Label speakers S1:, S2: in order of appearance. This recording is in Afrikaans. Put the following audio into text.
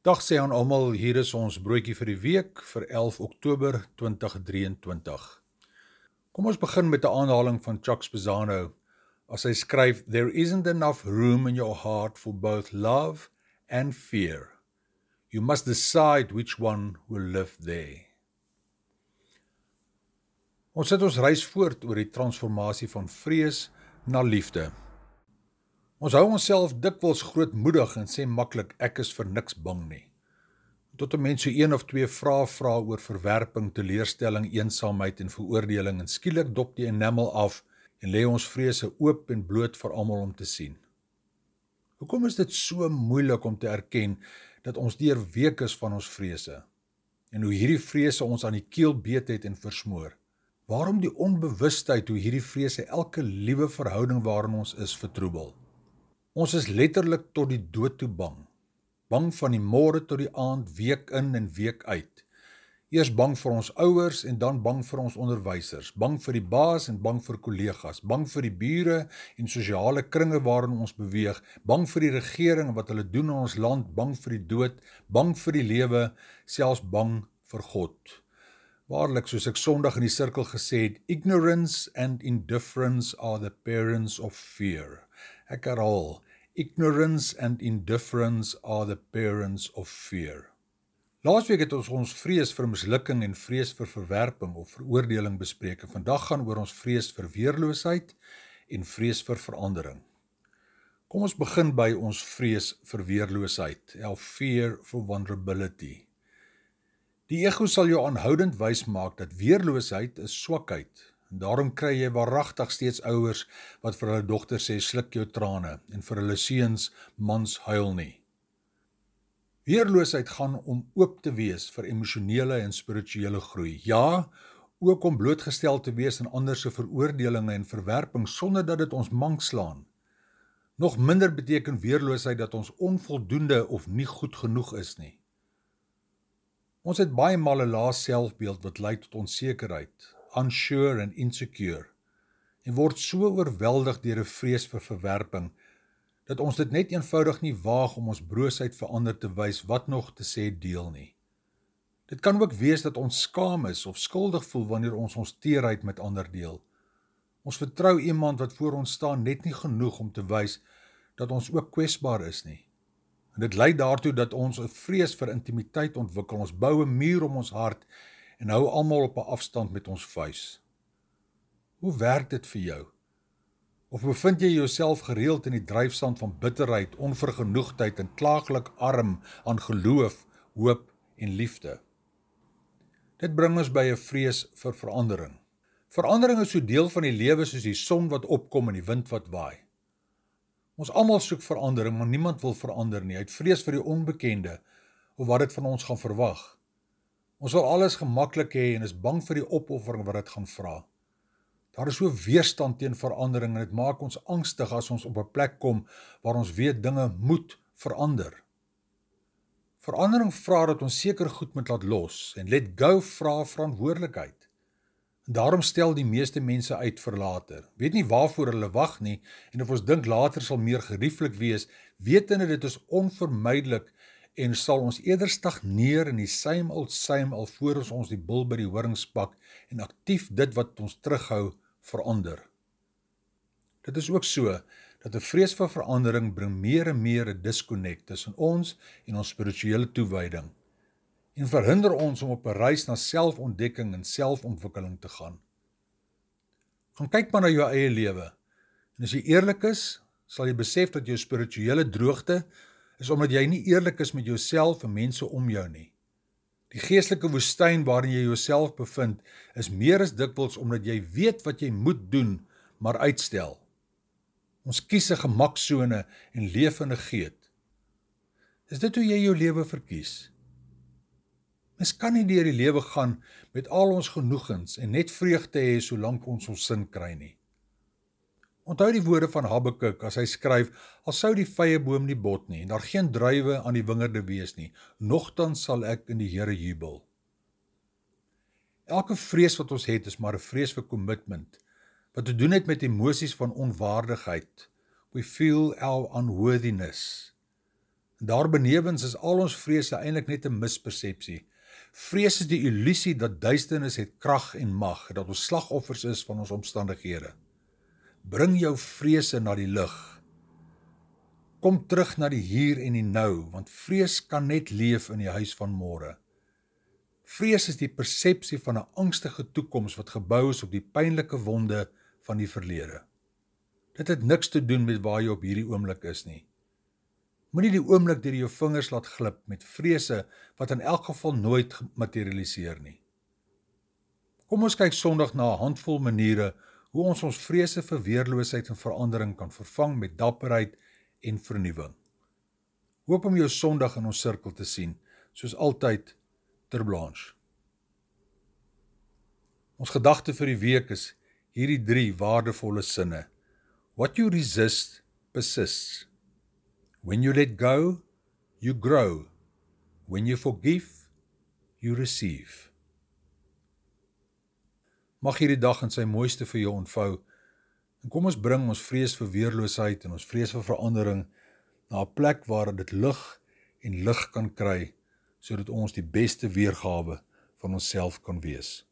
S1: Dag sê aan almal, hier is ons broodjie vir die week vir 11 Oktober 2023. Kom ons begin met 'n aanhaling van Chuck Spezzano as hy skryf, "There isn't enough room in your heart for both love and fear. You must decide which one will live there." Ons sit ons reis voort oor die transformasie van vrees na liefde. Ons hou onsself dikwels grootmoedig en sê maklik, ek is vir niks bang nie. Tot 'n mens so 1 of 2 vrae vra oor verwerping, teleurstelling, eensaamheid en veroordeling en skielik dop die enamel af en lê ons vrese oop en bloot vir almal om te sien. Hoekom is dit so moeilik om te erken dat ons deurweek is van ons vrese en hoe hierdie vrese ons aan die keel beet het en versmoor? Waarom die onbewustheid hoe hierdie vrese elke liewe verhouding waarin ons is vertroebel? Ons is letterlik tot die dood toe bang. Bang van die môre tot die aand, week in en week uit. Eers bang vir ons ouers en dan bang vir ons onderwysers. Bang vir die baas en bang vir kollegas. Bang vir die bure en sosiale kringe waarin ons beweeg. Bang vir die regering en wat hulle doen in ons land. Bang vir die dood. Bang vir die lewe. Selfs bang vir God. Waarlik, soos ek Sondag in die sirkel gesê het, ignorance and indifference are the parents of fear. Ek herhaal, ignorance and indifference are the parents of fear. Laasweek het ons vrees vir mislukking en vrees vir verwerping of veroordeling bespreek. Vandag gaan oor ons vrees vir weerloosheid en vrees vir verandering. Kom ons begin by ons vrees vir weerloosheid, our fear for vulnerability. Die ego sal jou aanhoudend wys maak dat weerloosheid is swakheid. En daarom kry jy waaragtig steeds ouers wat vir hulle dogter sê, sluk jou trane, en vir hulle seuns, mans huil nie. Weerloosheid gaan om oop te wees vir emosionele en spirituele groei. Ja, ook om blootgestel te wees aan ander se veroordelinge en verwerping sonder dat dit ons mank slaan. Nog minder beteken weerloosheid dat ons onvoldoende of nie goed genoeg is nie. Ons het baie maal 'n lae selfbeeld wat lei tot onsekerheid, unsure en insecure, en word so oorweldig deur 'n vrees vir verwerping, dat ons dit net eenvoudig nie waag om ons broosheid vir ander te wys, wat nog te sê deel nie. Dit kan ook wees dat ons skaam is of skuldig voel wanneer ons teerheid met ander deel. Ons vertrou iemand wat voor ons staan net nie genoeg om te wys dat ons ook kwesbaar is nie. En dit lei daartoe dat ons 'n vrees vir intimiteit ontwikkel, ons bou 'n muur om ons hart en hou almal op 'n afstand met ons vuis. Hoe werk dit vir jou? Of bevind jy jouself gereeld in die dryfstand van bitterheid, onvergenoegdheid en klaaglik arm aan geloof, hoop en liefde? Dit bring ons by 'n vrees vir verandering. Verandering is so deel van die lewe soos die son wat opkom en die wind wat waai. Ons almal soek verandering, maar niemand wil verander nie. Uit vrees vir die onbekende of wat dit van ons gaan verwag. Ons wil alles gemaklik hê en is bang vir die opoffering wat dit gaan vra. Daar is so weerstand teen verandering en dit maak ons angstig as ons op 'n plek kom waar ons weet dinge moet verander. Verandering vra dat ons seker goed moet laat los en let go vra verantwoordelikheid. En daarom stel die meeste mense uit vir later. Weet nie waarvoor hulle wag nie en of ons dink later sal meer gerieflik wees, wetende dit is onvermydelik en sal ons eerder stagneer in die same old alvorens ons die bil by die horings pak en aktief dit wat ons terughou verander. Dit is ook so dat 'n vrees vir verandering bring meer en meer 'n disconnect tussen ons en ons spirituele toewyding en verhinder ons om op 'n reis na selfontdekking en selfontwikkeling te gaan. Gaan kyk maar na jou eie lewe en as jy eerlik is, sal jy besef dat jou spirituele droogte is omdat jy nie eerlik is met jouself en mense om jou nie. Die geestelike woestyn waarin jy jouself bevind, is meer as dikwels omdat jy weet wat jy moet doen, maar uitstel. Ons kies 'n gemaksone en leef in 'n geet. Is dit hoe jy jou lewe verkies? Mens kan nie deur die lewe gaan met al ons genoegens en net vreugde hê solank ons sin kry nie. Onthou die woorde van Habakuk as hy skryf, al sou die vyeboom nie bot nie en daar geen druiwe aan die wingerde wees nie, nogtans sal ek in die Here jubel. Elke vrees wat ons het is maar 'n vrees vir commitment, wat te doen het met emosies van onwaardigheid. We feel our unworthiness. Daarbenewens is al ons vrese eintlik net 'n mispersepsie. Vrees is die illusie dat duisternis het krag en mag, dat ons slagoffers is van ons omstandighede. Bring jou vrese na die lig. Kom terug na die hier en die nou, want vrees kan net leef in die huis van môre. Vrees is die persepsie van 'n angstige toekoms wat gebou is op die pynlike wonde van die verlede. Dit het niks te doen met waar jy op hierdie oomblik is nie. Moenie die oomblik deur jou vingers laat glip met vrese wat in elk geval nooit materialiseer nie. Kom ons kyk Sondag na 'n handvol maniere hoe ons vrese vir weerloosheid en verandering kan vervang met dapperheid en vernuwing. Hoop om jou Sondag in ons sirkel te sien, soos altyd ter Blanche. Ons gedagte vir die week is hierdie 3 waardevolle sinne. What you resist, persists. When you let go, you grow. When you forgive, you receive. Mag hierdie dag in sy mooiste vir jou ontvou, en kom ons bring ons vrees vir weerloosheid en ons vrees vir verandering na 'n plek waar dit lig en lig kan kry, sodat ons die beste weergawe van onsself kan wees.